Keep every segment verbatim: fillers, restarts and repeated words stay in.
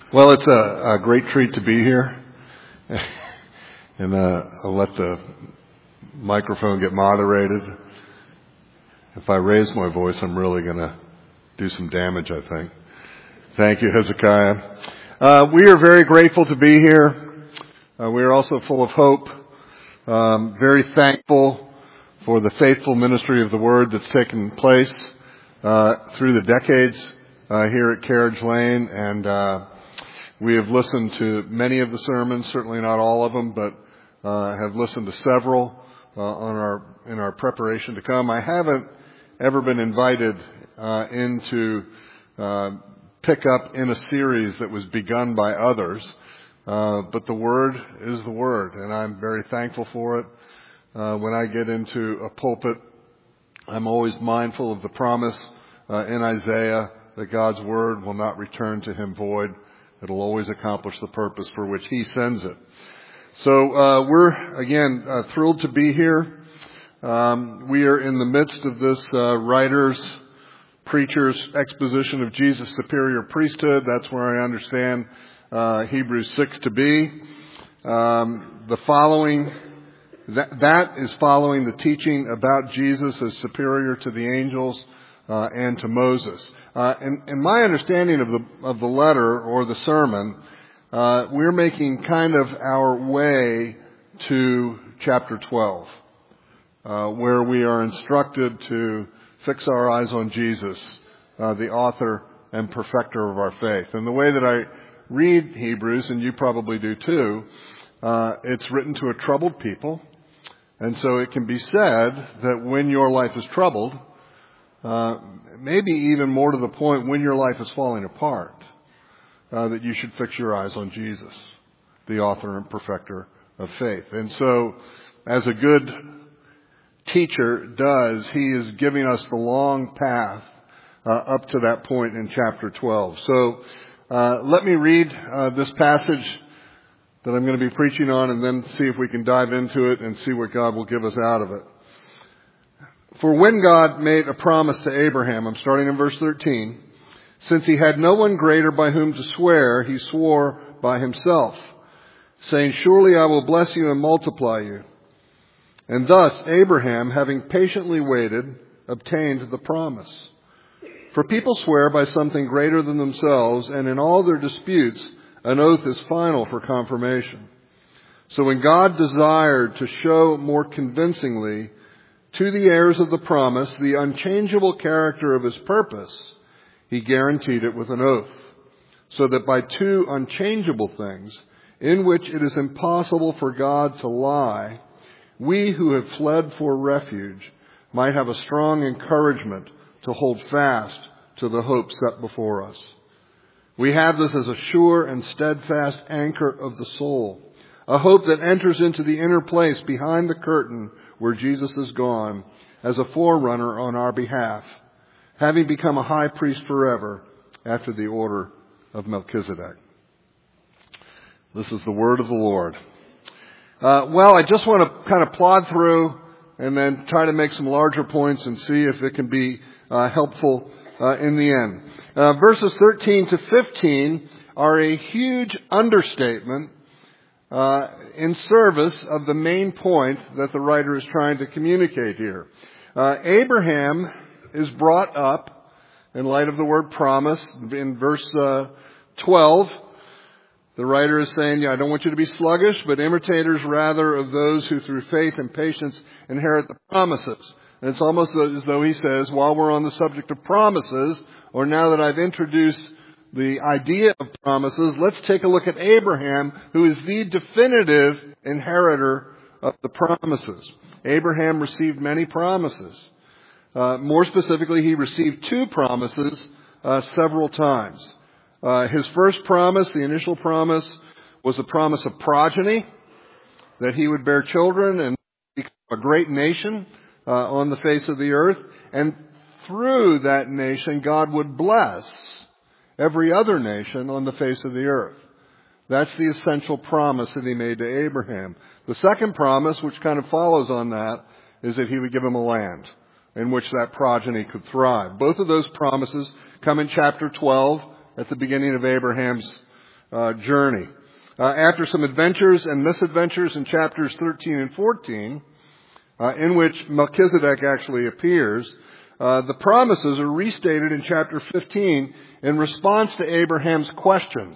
Well, it's a, a great treat to be here, and uh, I'll let the microphone get moderated. If I raise my voice, I'm really going to do some damage, I think. Thank you, Hezekiah. Uh, we are very grateful to be here. Uh, we are also full of hope, um, very thankful for the faithful ministry of the Word that's taken place uh, through the decades uh, here at Carriage Lane, and uh, we have listened to many of the sermons, certainly not all of them, but uh, have listened to several uh, on our in our preparation to come. I haven't ever been invited uh, into uh, pick up in a series that was begun by others, uh, but the Word is the Word, and I'm very thankful for it. Uh, when I get into a pulpit, I'm always mindful of the promise uh, in Isaiah that God's Word will not return to Him void. It'll always accomplish the purpose for which He sends it. So uh, we're, again, uh, thrilled to be here. Um, we are in the midst of this uh, writer's, preacher's exposition of Jesus' superior priesthood. That's where I understand uh, Hebrews six to be. Um, the following, that, that is following the teaching about Jesus as superior to the angels uh, and to Moses. Uh, and, and my understanding of the of the letter or the sermon, uh, we're making kind of our way to chapter twelve, uh, where we are instructed to fix our eyes on Jesus, uh, the author and perfecter of our faith. And the way that I read Hebrews, and you probably do too, uh, it's written to a troubled people, and so it can be said that when your life is troubled, uh, maybe even more to the point when your life is falling apart, uh, that you should fix your eyes on Jesus, the author and perfecter of faith. And so, as a good teacher does, he is giving us the long path uh, up to that point in chapter twelve. So, uh, let me read uh, this passage that I'm going to be preaching on, and then see if we can dive into it and see what God will give us out of it. For when God made a promise to Abraham, I'm starting in verse thirteen, since he had no one greater by whom to swear, he swore by himself, saying, surely I will bless you and multiply you. And thus Abraham, having patiently waited, obtained the promise. For people swear by something greater than themselves, and in all their disputes, an oath is final for confirmation. So when God desired to show more convincingly to the heirs of the promise the unchangeable character of His purpose, He guaranteed it with an oath, so that by two unchangeable things, in which it is impossible for God to lie, we who have fled for refuge might have a strong encouragement to hold fast to the hope set before us. We have this as a sure and steadfast anchor of the soul, a hope that enters into the inner place behind the curtain where Jesus is gone as a forerunner on our behalf, having become a high priest forever after the order of Melchizedek. This is the word of the Lord. Uh, well, I just want to kind of plod through and then try to make some larger points and see if it can be uh, helpful uh, in the end. Uh, verses thirteen to fifteen are a huge understatement Uh, in service of the main point that the writer is trying to communicate here. Uh, Abraham is brought up in light of the word promise. In verse uh, twelve, the writer is saying, yeah, I don't want you to be sluggish, but imitators rather of those who through faith and patience inherit the promises. And it's almost as though he says, while we're on the subject of promises, or now that I've introduced the idea of promises, let's take a look at Abraham, who is the definitive inheritor of the promises. Abraham received many promises. Uh, more specifically, he received two promises uh, several times. Uh, his first promise, the initial promise, was a promise of progeny, that he would bear children and become a great nation uh, on the face of the earth. And through that nation, God would bless every other nation on the face of the earth. That's the essential promise that he made to Abraham. The second promise, which kind of follows on that, is that he would give him a land in which that progeny could thrive. Both of those promises come in chapter twelve at the beginning of Abraham's uh, journey. Uh, after some adventures and misadventures in chapters thirteen and fourteen, uh, in which Melchizedek actually appears, uh, the promises are restated in chapter fifteen in response to Abraham's questions.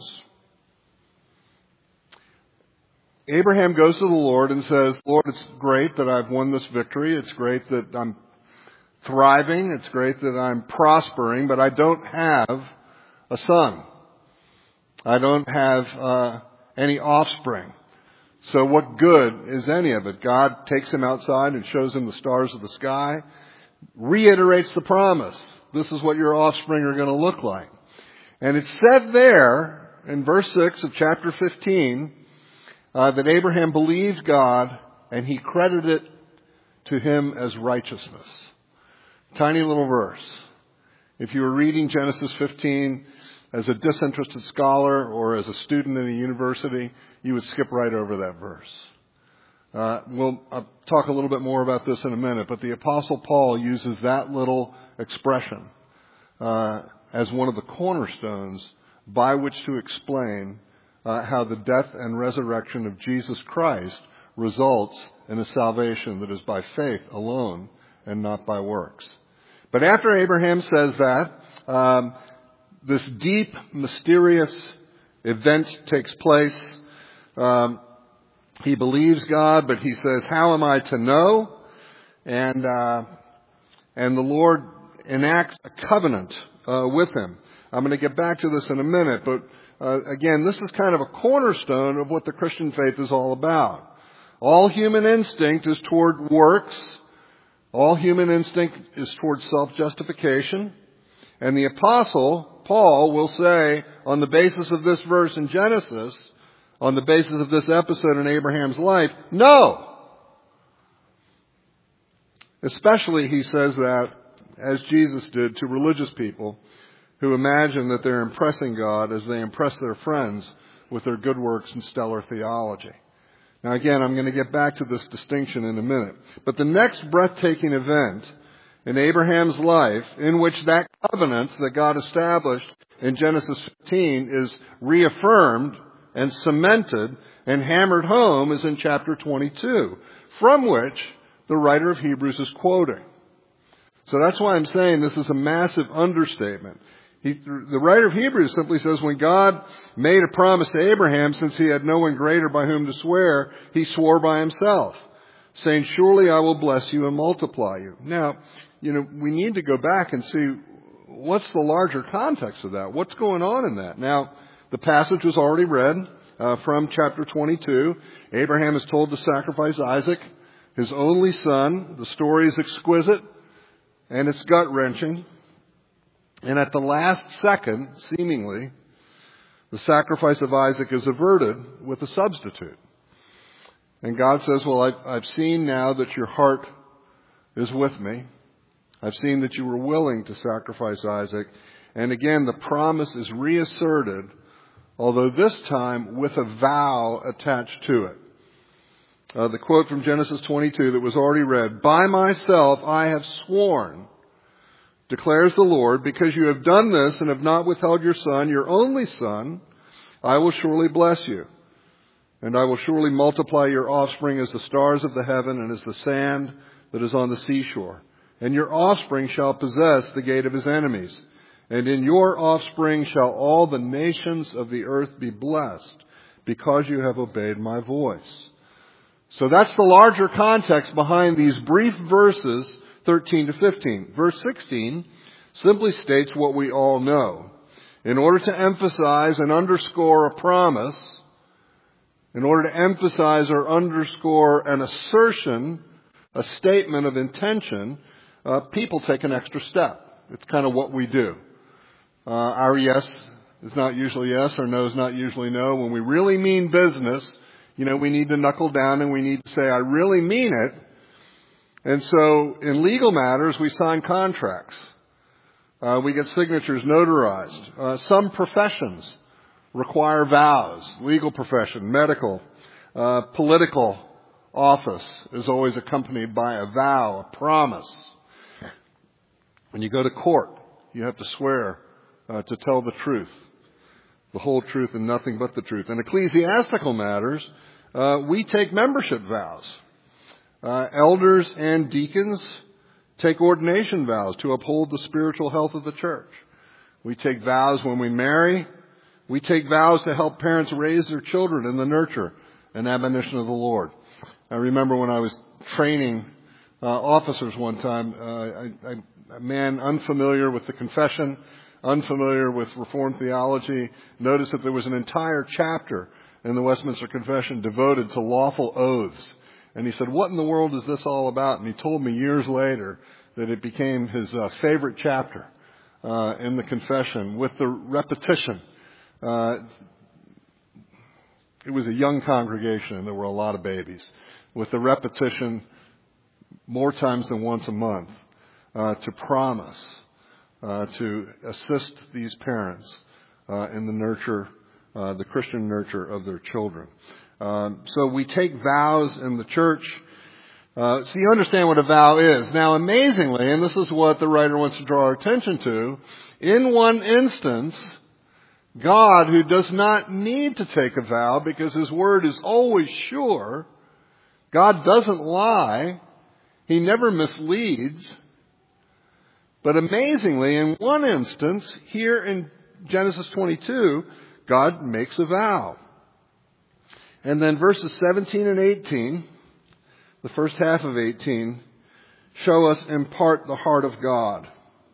Abraham goes to the Lord and says, Lord, it's great that I've won this victory. It's great that I'm thriving. It's great that I'm prospering, but I don't have a son. I don't have uh, any offspring. So what good is any of it? God takes him outside and shows him the stars of the sky, reiterates the promise. This is what your offspring are going to look like. And it's said there in verse six of chapter fifteen uh, that Abraham believed God and he credited it to him as righteousness. Tiny little verse. If you were reading Genesis fifteen as a disinterested scholar or as a student in a university, you would skip right over that verse. Uh, we'll I'll talk a little bit more about this in a minute, but the Apostle Paul uses that little expression uh, as one of the cornerstones by which to explain uh, how the death and resurrection of Jesus Christ results in a salvation that is by faith alone and not by works. But after Abraham says that, um, this deep, mysterious event takes place. Um, he believes God, but he says, how am I to know? And uh, and the Lord enacts a covenant uh, with him. I'm going to get back to this in a minute, but uh, again, this is kind of a cornerstone of what the Christian faith is all about. All human instinct is toward works. All human instinct is toward self-justification. And the Apostle Paul will say, on the basis of this verse in Genesis, on the basis of this episode in Abraham's life, no! Especially, he says that, as Jesus did, to religious people who imagine that they're impressing God as they impress their friends with their good works and stellar theology. Now again, I'm going to get back to this distinction in a minute. But the next breathtaking event in Abraham's life, in which that covenant that God established in Genesis fifteen is reaffirmed and cemented and hammered home, is in chapter twenty-two, from which the writer of Hebrews is quoting. So that's why I'm saying this is a massive understatement. He, the writer of Hebrews simply says, when God made a promise to Abraham, since he had no one greater by whom to swear, he swore by himself, saying, surely I will bless you and multiply you. Now, you know, we need to go back and see what's the larger context of that. What's going on in that? Now, the passage was already read uh, from chapter twenty-two. Abraham is told to sacrifice Isaac, his only son. The story is exquisite and it's gut-wrenching. And at the last second, seemingly, the sacrifice of Isaac is averted with a substitute. And God says, well, I've, I've seen now that your heart is with me. I've seen that you were willing to sacrifice Isaac. And again, the promise is reasserted, although this time with a vow attached to it. Uh, the quote from Genesis twenty-two that was already read, by myself I have sworn, declares the Lord, because you have done this and have not withheld your son, your only son, I will surely bless you. And I will surely multiply your offspring as the stars of the heaven and as the sand that is on the seashore. And your offspring shall possess the gate of his enemies. And in your offspring shall all the nations of the earth be blessed, because you have obeyed my voice. So that's the larger context behind these brief verses, thirteen to fifteen. Verse sixteen simply states what we all know. In order to emphasize and underscore a promise, in order to emphasize or underscore an assertion, a statement of intention, uh, people take an extra step. It's kind of what we do. Uh, our yes is not usually yes, our no is not usually no. When we really mean business, you know, we need to knuckle down and we need to say, I really mean it. And so in legal matters, we sign contracts. Uh, we get signatures notarized. Uh, some professions require vows. Legal profession, medical, uh, political office is always accompanied by a vow, a promise. When you go to court, you have to swear uh, to tell the truth. the whole truth and nothing but the truth. In ecclesiastical matters, uh, we take membership vows. Uh, elders and deacons take ordination vows to uphold the spiritual health of the church. We take vows when we marry. We take vows to help parents raise their children in the nurture and admonition of the Lord. I remember when I was training uh, officers one time, uh, I, I, a man unfamiliar with the confession, unfamiliar with Reformed theology, noticed that there was an entire chapter in the Westminster Confession devoted to lawful oaths. And he said, "What in the world is this all about?" And he told me years later that it became his uh, favorite chapter uh, in the confession, with the repetition. Uh, it was a young congregation, and there were a lot of babies. With the repetition more times than once a month uh, to promise uh, to assist these parents uh, in the nurture, uh, the Christian nurture of their children. Um, so we take vows in the church. Uh, so you understand what a vow is. Now, amazingly, and this is what the writer wants to draw our attention to, in one instance, God, who does not need to take a vow because His word is always sure, God doesn't lie, He never misleads, but amazingly, in one instance, here in Genesis twenty-two, God makes a vow. And then verses seventeen and eighteen, the first half of eighteen, show us in part the heart of God.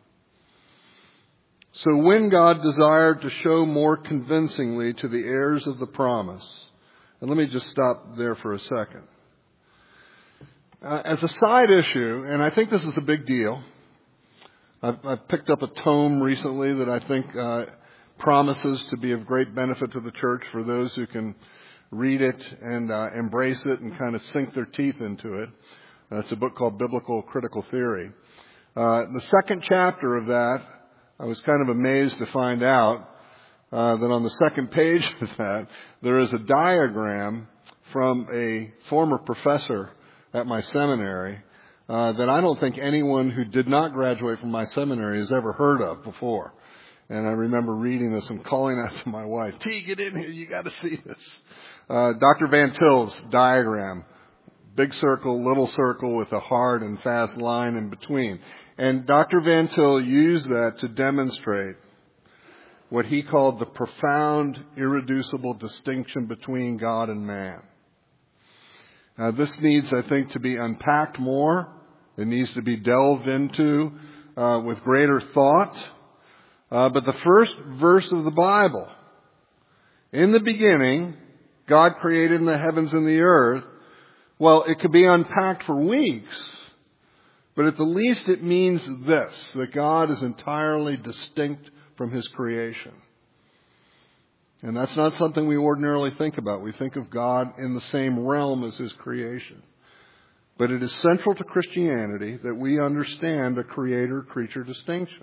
So when God desired to show more convincingly to the heirs of the promise, and let me just stop there for a second. Uh, as a side issue, and I think this is a big deal, I've, I've picked up a tome recently that I think uh, promises to be of great benefit to the church for those who can read it and uh, embrace it and kind of sink their teeth into it. Uh, it's a book called Biblical Critical Theory. Uh, the second chapter of that, I was kind of amazed to find out uh, that on the second page of that, there is a diagram from a former professor at my seminary uh, that I don't think anyone who did not graduate from my seminary has ever heard of before. And I remember reading this and calling out to my wife, "T, get in here, you got to see this." Uh, Doctor Van Til's diagram, big circle, little circle with a hard and fast line in between. And Doctor Van Til used that to demonstrate what he called the profound, irreducible distinction between God and man. Now, this needs, I think, to be unpacked more. It needs to be delved into uh, with greater thought. Uh, but the first verse of the Bible, in the beginning, God created the heavens and the earth. Well, it could be unpacked for weeks, but at the least it means this, that God is entirely distinct from His creation. And that's not something we ordinarily think about. We think of God in the same realm as His creation. But it is central to Christianity that we understand a creator-creature distinction.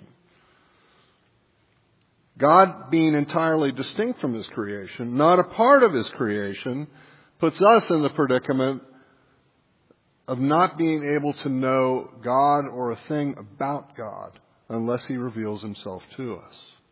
God, being entirely distinct from His creation, not a part of His creation, puts us in the predicament of not being able to know God or a thing about God unless He reveals Himself to us.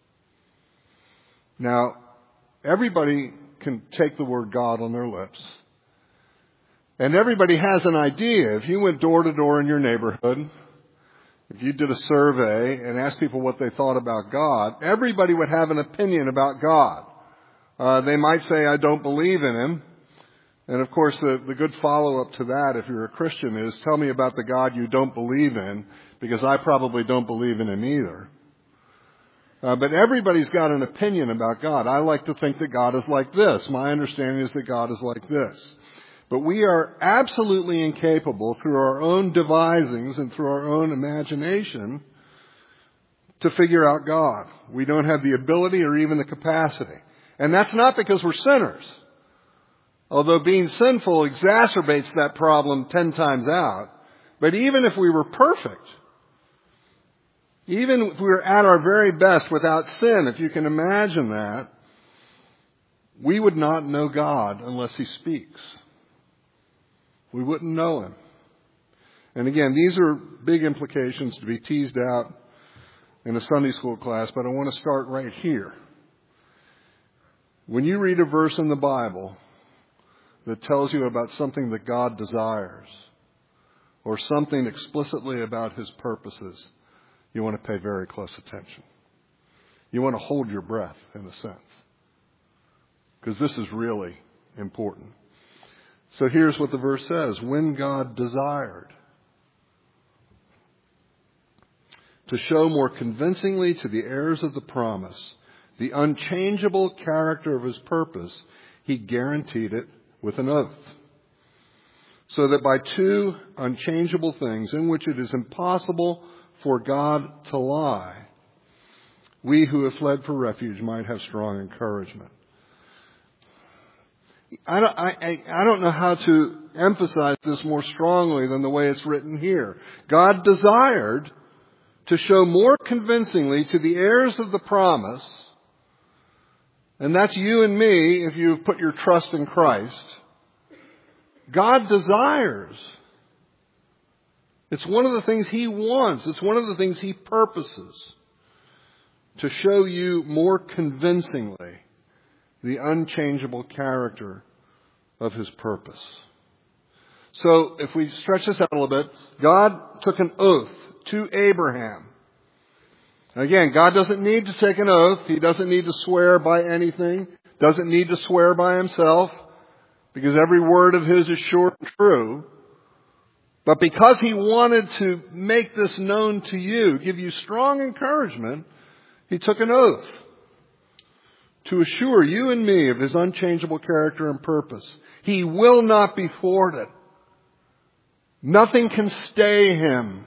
Now, everybody can take the word God on their lips. And everybody has an idea. If you went door to door in your neighborhood, if you did a survey and asked people what they thought about God, everybody would have an opinion about God. Uh, they might say, "I don't believe in Him." And of course, the, the good follow-up to that, if you're a Christian, is tell me about the God you don't believe in, because I probably don't believe in Him either. Uh, but everybody's got an opinion about God. I like to think that God is like this. My understanding is that God is like this. But we are absolutely incapable, through our own devisings and through our own imagination, to figure out God. We don't have the ability or even the capacity. And that's not because we're sinners. Although being sinful exacerbates that problem ten times out. But even if we were perfect, even if we were at our very best without sin, if you can imagine that, we would not know God unless He speaks. We wouldn't know Him. And again, these are big implications to be teased out in a Sunday school class, but I want to start right here. When you read a verse in the Bible that tells you about something that God desires or something explicitly about His purposes, you want to pay very close attention. You want to hold your breath, in a sense, because this is really important. So here's what the verse says. When God desired to show more convincingly to the heirs of the promise the unchangeable character of His purpose, He guaranteed it with an oath. So that by two unchangeable things in which it is impossible for God to lie, we who have fled for refuge might have strong encouragement. I don't, I, I don't know how to emphasize this more strongly than the way it's written here. God desired to show more convincingly to the heirs of the promise, and that's you and me if you've put your trust in Christ. God desires. It's one of the things He wants. It's one of the things He purposes to show you more convincingly the unchangeable character of His purpose. So if we stretch this out a little bit, God took an oath to Abraham. Again, God doesn't need to take an oath. He doesn't need to swear by anything. Doesn't need to swear by Himself, because every word of His is sure and true. But because He wanted to make this known to you, give you strong encouragement, He took an oath to assure you and me of His unchangeable character and purpose. He will not be thwarted. Nothing can stay Him.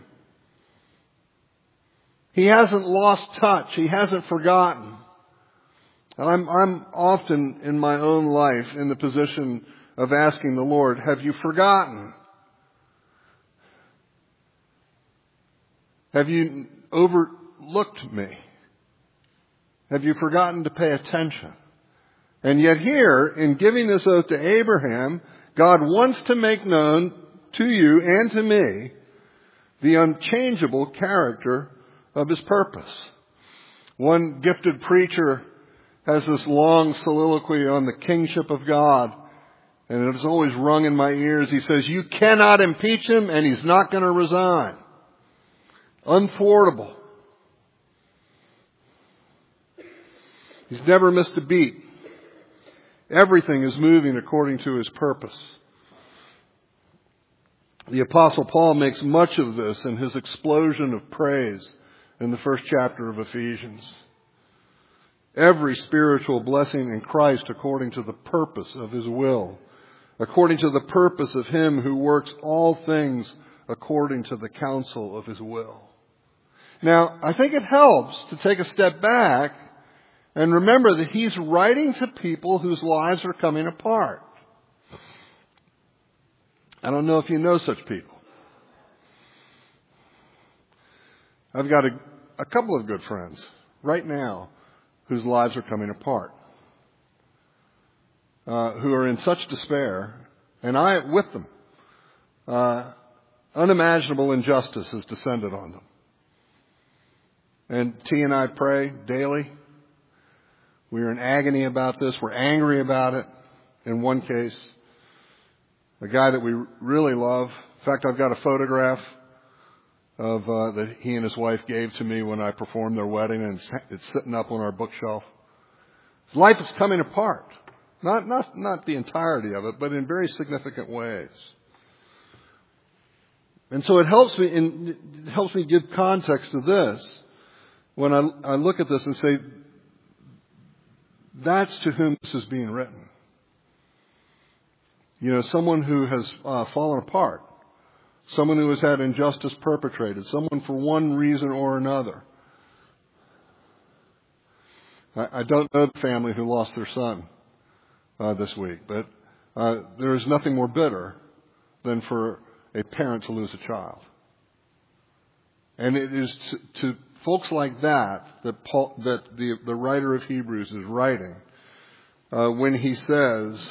He hasn't lost touch. He hasn't forgotten. I'm, I'm often in my own life in the position of asking the Lord, have you forgotten? Have you overlooked me? Have you forgotten to pay attention? And yet here, in giving this oath to Abraham, God wants to make known to you and to me the unchangeable character of His purpose. One gifted preacher has this long soliloquy on the kingship of God, and it has always rung in my ears. He says, you cannot impeach Him, and He's not going to resign. Unthwartable. He's never missed a beat. Everything is moving according to His purpose. The Apostle Paul makes much of this in his explosion of praise in the first chapter of Ephesians. Every spiritual blessing in Christ according to the purpose of His will, according to the purpose of Him who works all things according to the counsel of His will. Now, I think it helps to take a step back and remember that he's writing to people whose lives are coming apart. I don't know if you know such people. I've got a, a couple of good friends right now whose lives are coming apart, uh, who are in such despair, and I with them. Uh, unimaginable injustice has descended on them. And T and I pray daily. We are in agony about this. We're angry about it. In one case, a guy that we really love. In fact, I've got a photograph of uh, that he and his wife gave to me when I performed their wedding, and it's, it's sitting up on our bookshelf. His life is coming apart. Not, not, not the entirety of it, but in very significant ways. And so it helps me, in, it helps me give context to this when I, I look at this and say, that's to whom this is being written. You know, someone who has uh, fallen apart. Someone who has had injustice perpetrated. Someone for one reason or another. I, I don't know the family who lost their son uh, this week, but uh, there is nothing more bitter than for a parent to lose a child. And it is to, to folks like that that, Paul, that the, the writer of Hebrews is writing uh, when he says,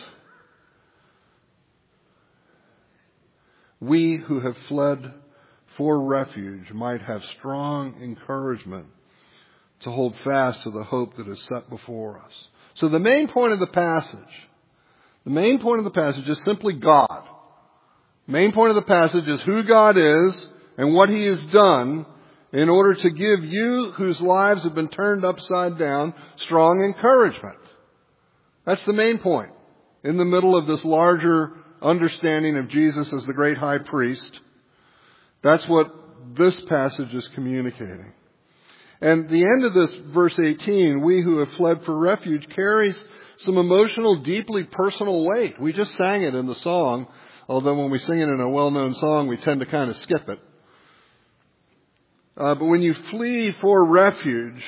we who have fled for refuge might have strong encouragement to hold fast to the hope that is set before us. So the main point of the passage, the main point of the passage is simply God. The main point of the passage is who God is and what He has done in order to give you whose lives have been turned upside down strong encouragement. That's the main point. In the middle of this larger understanding of Jesus as the great high priest, that's what this passage is communicating. And the end of this, verse eighteen, we who have fled for refuge, carries some emotional, deeply personal weight. We just sang it in the song, although when we sing it in a well-known song, we tend to kind of skip it. Uh, but when you flee for refuge,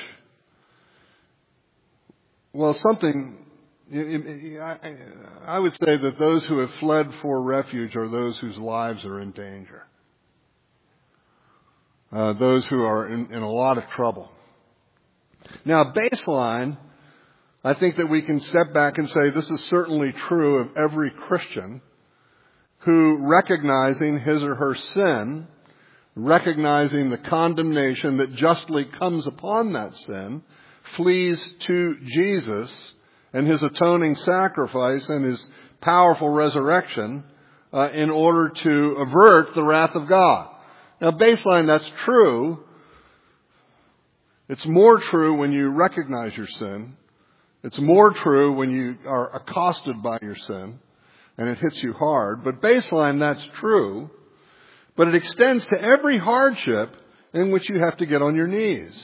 well, something, I would say that those who have fled for refuge are those whose lives are in danger. Uh, those who are in, in a lot of trouble. Now, baseline, I think that we can step back and say this is certainly true of every Christian who, recognizing his or her sin, recognizing the condemnation that justly comes upon that sin, flees to Jesus and His atoning sacrifice and His powerful resurrection uh, in order to avert the wrath of God. Now, baseline, that's true. It's more true when you recognize your sin. It's more true when you are accosted by your sin and it hits you hard. But baseline, that's true. But it extends to every hardship in which you have to get on your knees,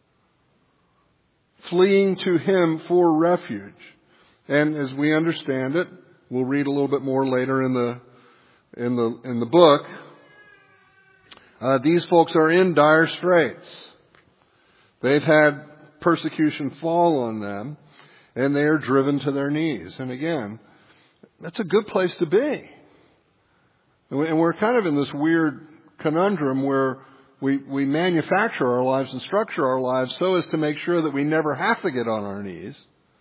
fleeing to Him for refuge. And as we understand it, we'll read a little bit more later in the in the in the book. Uh, these folks are in dire straits. They've had persecution fall on them, and they are driven to their knees. And again, that's a good place to be. And we're kind of in this weird conundrum where we, we manufacture our lives and structure our lives so as to make sure that we never have to get on our knees.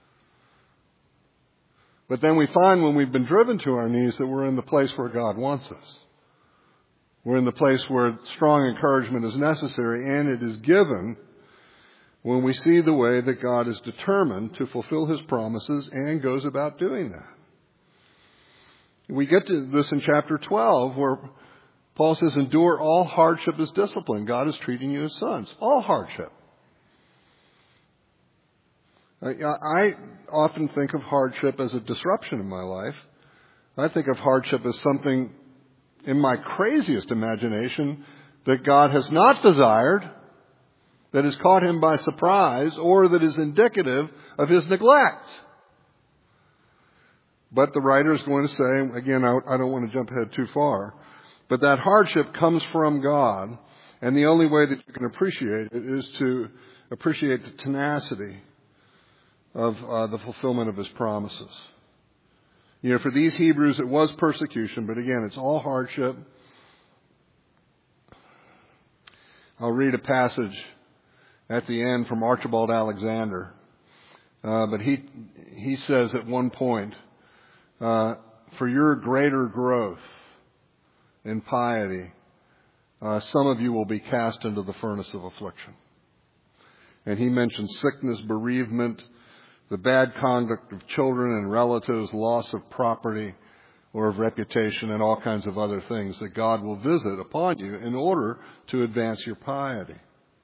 But then we find when we've been driven to our knees that we're in the place where God wants us. We're in the place where strong encouragement is necessary, and it is given when we see the way that God is determined to fulfill His promises and goes about doing that. We get to this in chapter twelve where Paul says, endure all hardship as discipline. God is treating you as sons. All hardship. I, I often think of hardship as a disruption in my life. I think of hardship as something in my craziest imagination that God has not desired, that has caught Him by surprise, or that is indicative of His neglect. But the writer is going to say, again, I don't want to jump ahead too far, but that hardship comes from God, and the only way that you can appreciate it is to appreciate the tenacity of uh, the fulfillment of His promises. You know, for these Hebrews, it was persecution, but again, it's all hardship. I'll read a passage at the end from Archibald Alexander. Uh, but he he says at one point, uh, for your greater growth in piety, uh, some of you will be cast into the furnace of affliction. And he mentions sickness, bereavement, the bad conduct of children and relatives, loss of property or of reputation, and all kinds of other things that God will visit upon you in order to advance your piety.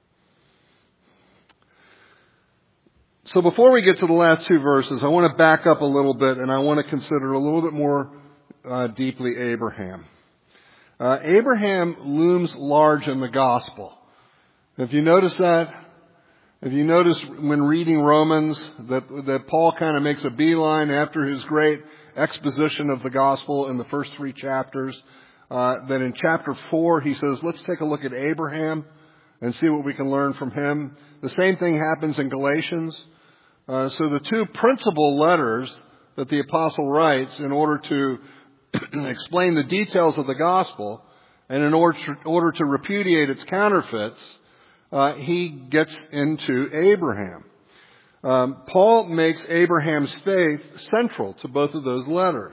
So before we get to the last two verses, I want to back up a little bit and I want to consider a little bit more uh, deeply Abraham. Uh, Abraham looms large in the gospel. Have you noticed that? Have you noticed when reading Romans that, that Paul kind of makes a beeline after his great exposition of the gospel in the first three chapters, uh, that in chapter four he says, let's take a look at Abraham and see what we can learn from him. The same thing happens in Galatians. Uh, so the two principal letters that the apostle writes in order to explain the details of the gospel and in order to, order to repudiate its counterfeits, Uh, he gets into Abraham. Um, Paul makes Abraham's faith central to both of those letters.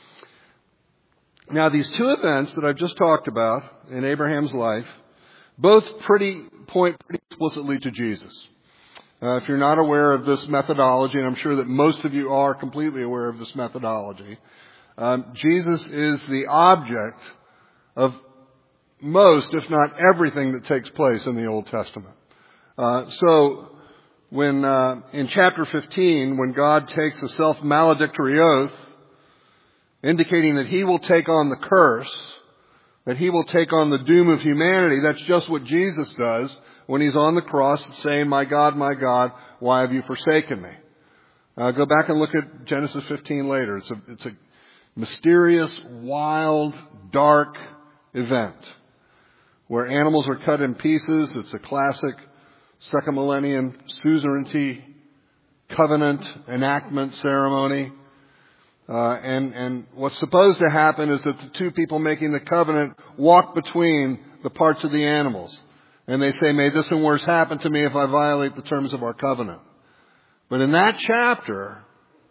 Now, these two events that I've just talked about in Abraham's life, both pretty point pretty explicitly to Jesus. Uh, if you're not aware of this methodology, and I'm sure that most of you are completely aware of this methodology, um, Jesus is the object of most, if not everything, that takes place in the Old Testament. Uh, so, when uh, in chapter fifteen, when God takes a self-maledictory oath, indicating that He will take on the curse, that He will take on the doom of humanity, that's just what Jesus does when He's on the cross saying, "My God, my God, why have you forsaken me?" Uh, go back and look at Genesis fifteen later. It's a, it's a mysterious, wild, dark event where animals are cut in pieces. It's a classic second millennium suzerainty covenant enactment ceremony. Uh, and, and what's supposed to happen is that the two people making the covenant walk between the parts of the animals. And they say, "May this and worse happen to me if I violate the terms of our covenant." But in that chapter,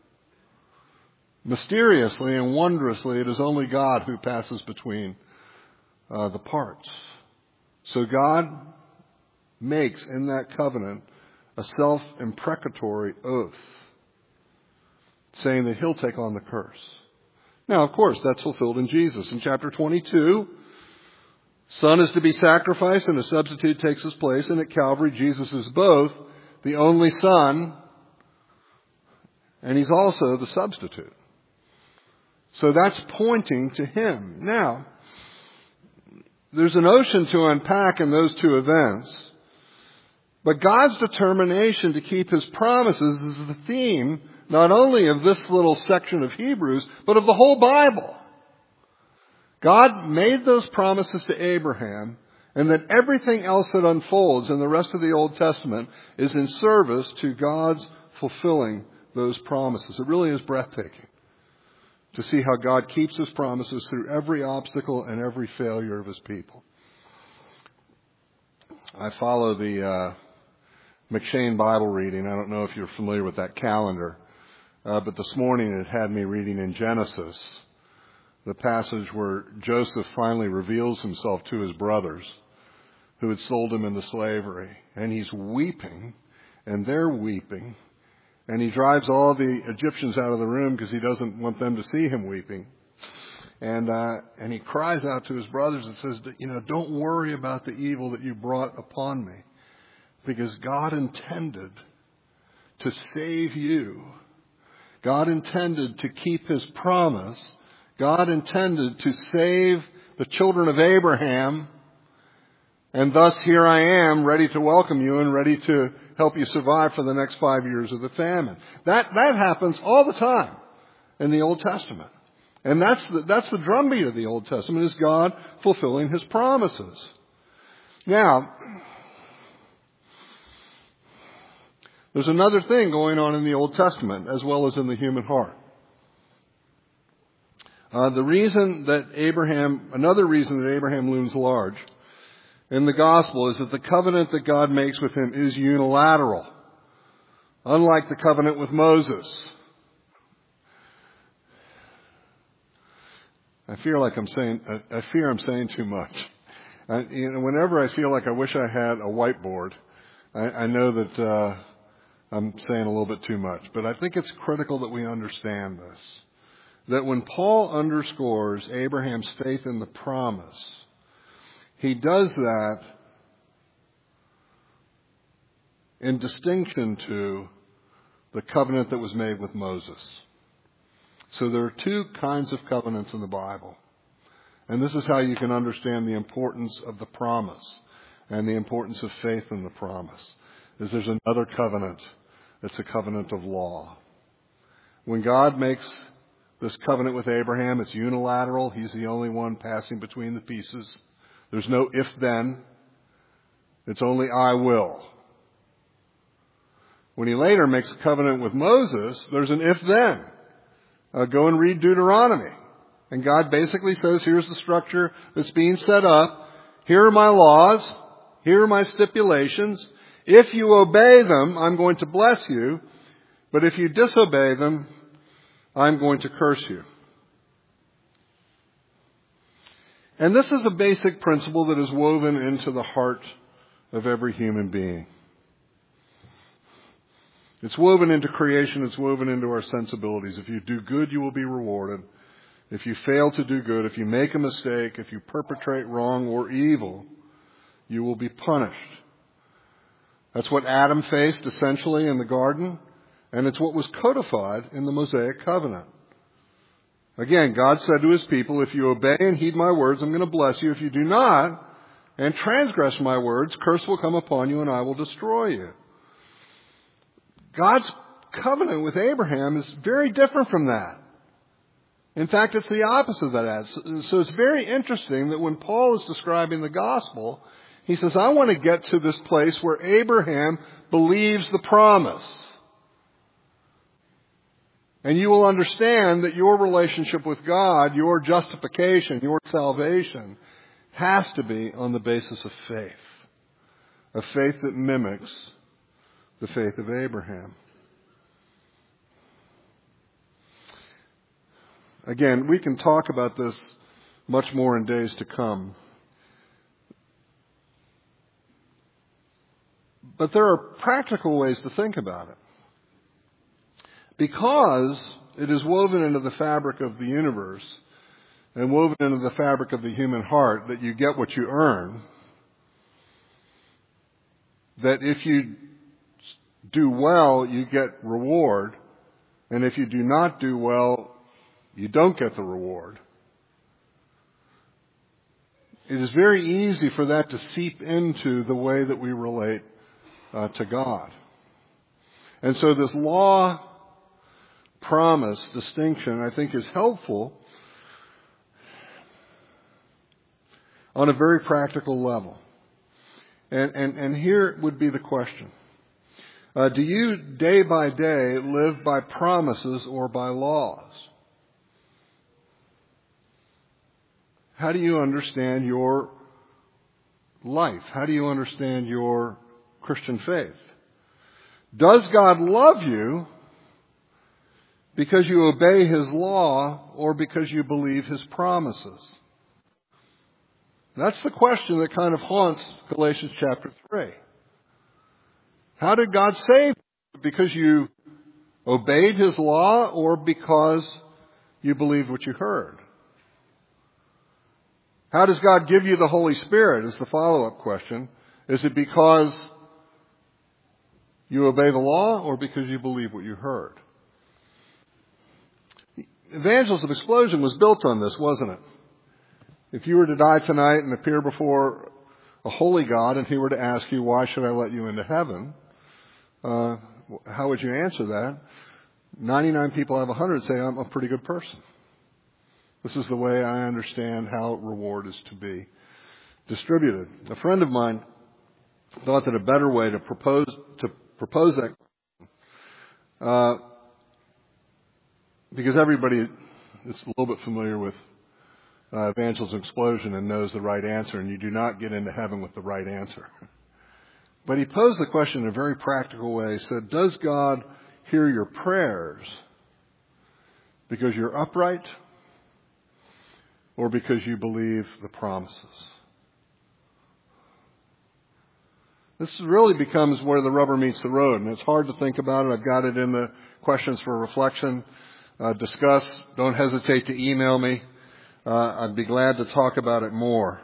mysteriously and wondrously, it is only God who passes between uh, the parts. So God makes in that covenant a self-imprecatory oath, saying that He'll take on the curse. Now, of course, that's fulfilled in Jesus. In chapter twenty-two, Son is to be sacrificed and a substitute takes His place. And at Calvary, Jesus is both the only Son and He's also the substitute. So that's pointing to Him. Now, there's an ocean to unpack in those two events. But God's determination to keep His promises is the theme not only of this little section of Hebrews, but of the whole Bible. God made those promises to Abraham, and that everything else that unfolds in the rest of the Old Testament is in service to God's fulfilling those promises. It really is breathtaking to see how God keeps His promises through every obstacle and every failure of His people. I follow the uh, McShane Bible reading. I don't know if you're familiar with that calendar. Uh, but this morning it had me reading in Genesis, the passage where Joseph finally reveals himself to his brothers who had sold him into slavery. And he's weeping, and they're weeping. And he drives all the Egyptians out of the room because he doesn't want them to see him weeping. And uh, and he cries out to his brothers and says, you know, "Don't worry about the evil that you brought upon me, because God intended to save you. God intended to keep His promise. God intended to save the children of Abraham. And thus here I am, ready to welcome you and ready to help you survive for the next five years of the famine." That, that happens all the time in the Old Testament. And that's the, that's the drumbeat of the Old Testament, is God fulfilling His promises. Now, there's another thing going on in the Old Testament as well as in the human heart. Uh, the reason that Abraham, another reason that Abraham looms large in the gospel is that the covenant that God makes with him is unilateral, unlike the covenant with Moses. I feel like I'm saying, I fear I'm saying too much. I, you know, whenever I feel like I wish I had a whiteboard, I, I know that uh, I'm saying a little bit too much. But I think it's critical that we understand this. That when Paul underscores Abraham's faith in the promise, he does that in distinction to the covenant that was made with Moses. So there are two kinds of covenants in the Bible. And this is how you can understand the importance of the promise and the importance of faith in the promise. Is there's another covenant. It's a covenant of law. When God makes this covenant with Abraham, it's unilateral. He's the only one passing between the pieces. There's no if-then. It's only I will. When he later makes a covenant with Moses, there's an if-then. Uh, go and read Deuteronomy. And God basically says, here's the structure that's being set up. Here are my laws. Here are my stipulations. If you obey them, I'm going to bless you. But if you disobey them, I'm going to curse you. And this is a basic principle that is woven into the heart of every human being. It's woven into creation. It's woven into our sensibilities. If you do good, you will be rewarded. If you fail to do good, if you make a mistake, if you perpetrate wrong or evil, you will be punished. That's what Adam faced essentially in the garden, and it's what was codified in the Mosaic covenant. Again, God said to his people, if you obey and heed my words, I'm going to bless you. If you do not and transgress my words, curse will come upon you and I will destroy you. God's covenant with Abraham is very different from that. In fact, it's the opposite of that. So it's very interesting that when Paul is describing the gospel, he says, I want to get to this place where Abraham believes the promise. And you will understand that your relationship with God, your justification, your salvation, has to be on the basis of faith. A faith that mimics the faith of Abraham. Again, we can talk about this much more in days to come. But there are practical ways to think about it. Because it is woven into the fabric of the universe and woven into the fabric of the human heart that you get what you earn, that if you do well, you get reward, and if you do not do well, you don't get the reward. It is very easy for that to seep into the way that we relate uh, to God. And so this law promise distinction, I think, is helpful on a very practical level. And, and, and here would be the question. Uh, do you, day by day, live by promises or by laws? How do you understand your life? How do you understand your Christian faith? Does God love you because you obey his law or because you believe his promises? That's the question that kind of haunts Galatians chapter three. How did God save you? Because you obeyed his law or because you believed what you heard? How does God give you the Holy Spirit is the follow-up question. Is it because you obey the law or because you believe what you heard? Evangelism Explosion was built on this, wasn't it? If you were to die tonight and appear before a holy God and he were to ask you, why should I let you into heaven? Uh, how would you answer that? ninety-nine people out of one hundred say, I'm a pretty good person. This is the way I understand how reward is to be distributed. A friend of mine thought that a better way to propose to propose that, uh, because everybody is a little bit familiar with uh, Evangelism Explosion and knows the right answer, and you do not get into heaven with the right answer. But he posed the question in a very practical way. He said, does God hear your prayers because you're upright or because you believe the promises? This really becomes where the rubber meets the road, and it's hard to think about it. I've got it in the questions for reflection. Uh, discuss. Don't hesitate to email me. Uh, I'd be glad to talk about it more.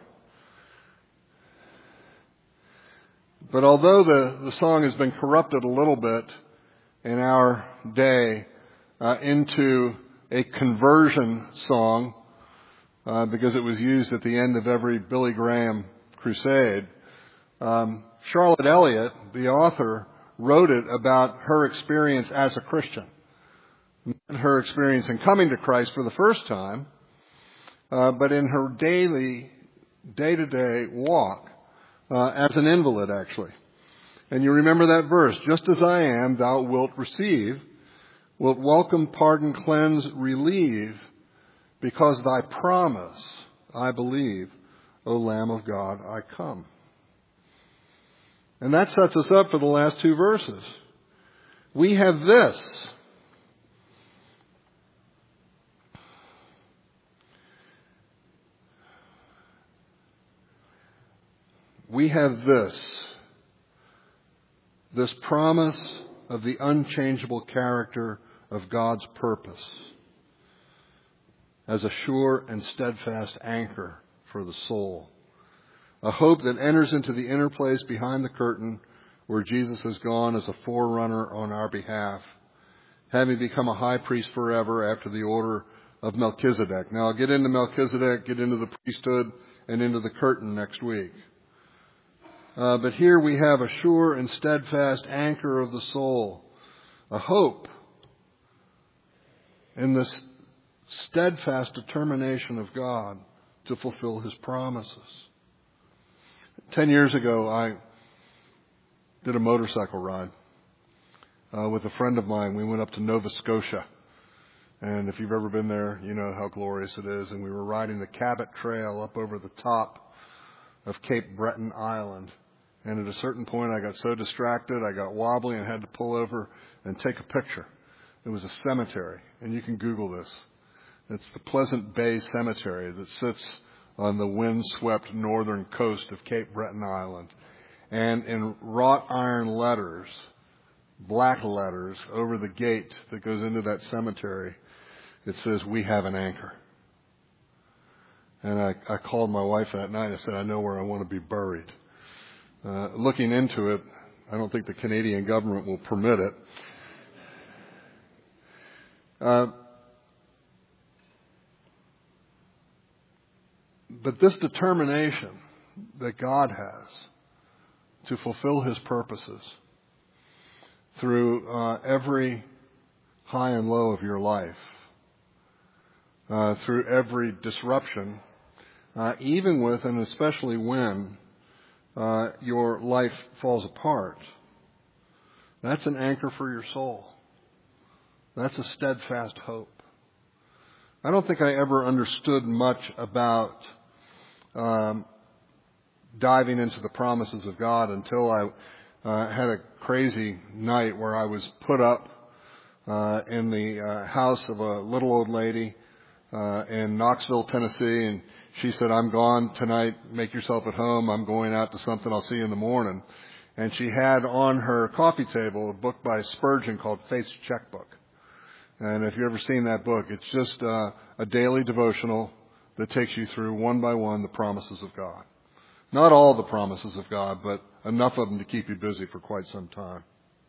But although the, the song has been corrupted a little bit in our day uh, into a conversion song, uh, because it was used at the end of every Billy Graham crusade, um, Charlotte Elliott, the author, wrote it about her experience as a Christian. Her experience in coming to Christ for the first time, uh, but in her daily, day-to-day walk uh, as an invalid, actually. And you remember that verse, just as I am, thou wilt receive, wilt welcome, pardon, cleanse, relieve, because thy promise I believe, O Lamb of God, I come. And that sets us up for the last two verses. We have this. We have this, this promise of the unchangeable character of God's purpose as a sure and steadfast anchor for the soul. A hope that enters into the inner place behind the curtain where Jesus has gone as a forerunner on our behalf, having become a high priest forever after the order of Melchizedek. Now, I'll get into Melchizedek, get into the priesthood, and into the curtain next week. Uh, but here we have a sure and steadfast anchor of the soul, a hope in this steadfast determination of God to fulfill His promises. Ten years ago, I did a motorcycle ride uh, with a friend of mine. We went up to Nova Scotia. And if you've ever been there, you know how glorious it is. And we were riding the Cabot Trail up over the top of Cape Breton Island. And at a certain point, I got so distracted, I got wobbly and had to pull over and take a picture. It was a cemetery, and you can Google this. It's the Pleasant Bay Cemetery that sits on the windswept northern coast of Cape Breton Island. And in wrought iron letters, black letters, over the gate that goes into that cemetery, it says, "We have an anchor." And I, I called my wife that night and I said, "I know where I want to be buried." Uh, looking into it, I don't think the Canadian government will permit it. Uh, but this determination that God has to fulfill His purposes through uh, every high and low of your life, uh, through every disruption, uh, even with and especially when uh, your life falls apart, that's an anchor for your soul. That's a steadfast hope. I don't think I ever understood much about um, diving into the promises of God until I uh, had a crazy night where I was put up uh, in the uh, house of a little old lady uh, in Knoxville, Tennessee, and she said, "I'm gone tonight. Make yourself at home. I'm going out to something. I'll see you in the morning." And she had on her coffee table a book by Spurgeon called Faith's Checkbook. And if you've ever seen that book, it's just uh, a daily devotional that takes you through one by one the promises of God. Not all the promises of God, but enough of them to keep you busy for quite some time.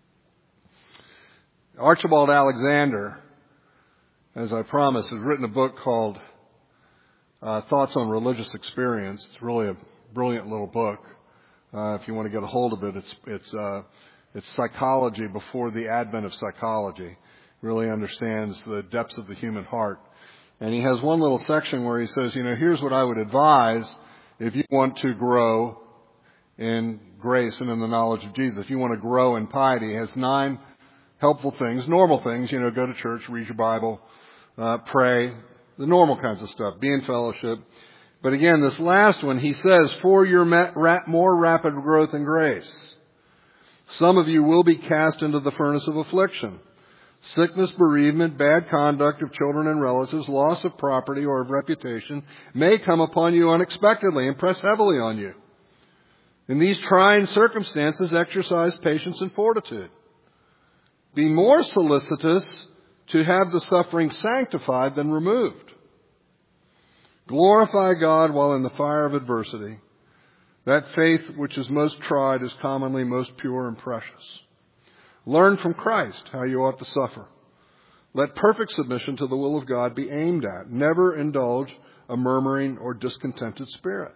Archibald Alexander, as I promised, has written a book called uh, Thoughts on Religious Experience. It's really a brilliant little book. Uh, if you want to get a hold of it, it's it's uh, it's psychology before the advent of psychology. Really understands the depths of the human heart. And he has one little section where he says, you know, here's what I would advise if you want to grow in grace and in the knowledge of Jesus. If you want to grow in piety, he has nine helpful things, normal things, you know, go to church, read your Bible, uh, pray, the normal kinds of stuff, be in fellowship. But again, this last one, he says, for your ma- ra- more rapid growth in grace, some of you will be cast into the furnace of affliction. Sickness, bereavement, bad conduct of children and relatives, loss of property or of reputation may come upon you unexpectedly and press heavily on you. In these trying circumstances, exercise patience and fortitude. Be more solicitous to have the suffering sanctified than removed. Glorify God while in the fire of adversity. That faith which is most tried is commonly most pure and precious. Learn from Christ how you ought to suffer. Let perfect submission to the will of God be aimed at. Never indulge a murmuring or discontented spirit.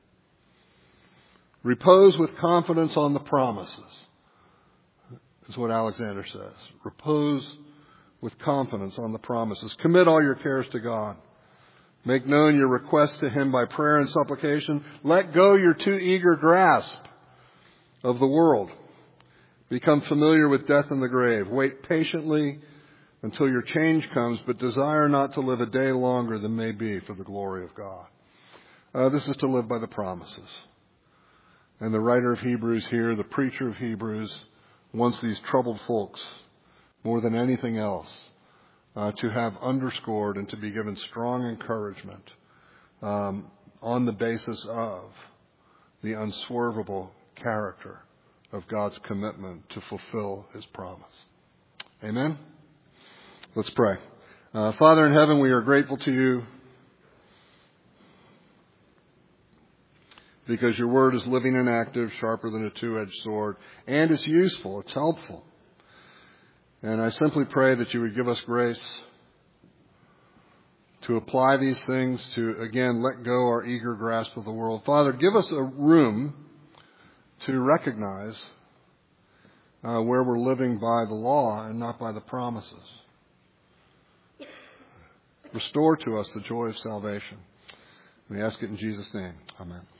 Repose with confidence on the promises. Is what Alexander says. Repose with confidence on the promises. Commit all your cares to God. Make known your requests to Him by prayer and supplication. Let go your too eager grasp of the world. Become familiar with death and the grave. Wait patiently until your change comes, but desire not to live a day longer than may be for the glory of God. Uh, this is to live by the promises. And the writer of Hebrews here, the preacher of Hebrews, wants these troubled folks, more than anything else, uh, to have underscored and to be given strong encouragement um, on the basis of the unswervable character of God's commitment to fulfill His promise. Amen? Let's pray. Uh, Father in heaven, we are grateful to You because Your word is living and active, sharper than a two-edged sword, and it's useful, it's helpful. And I simply pray that You would give us grace to apply these things, to, again, let go our eager grasp of the world. Father, give us a room to recognize uh, where we're living by the law and not by the promises. Restore to us the joy of salvation. We ask it in Jesus' name. Amen.